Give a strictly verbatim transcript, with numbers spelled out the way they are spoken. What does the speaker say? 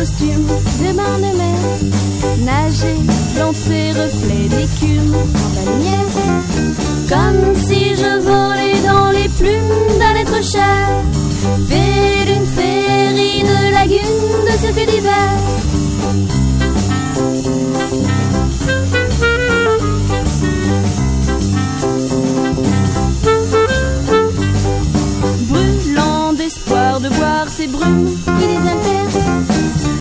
costume de bain de mer, nager dans tes reflets d'écume en baleinière, comme si je volais dans les plumes d'un être cher, fait d'une féerie de lagune de cirque d'hiver.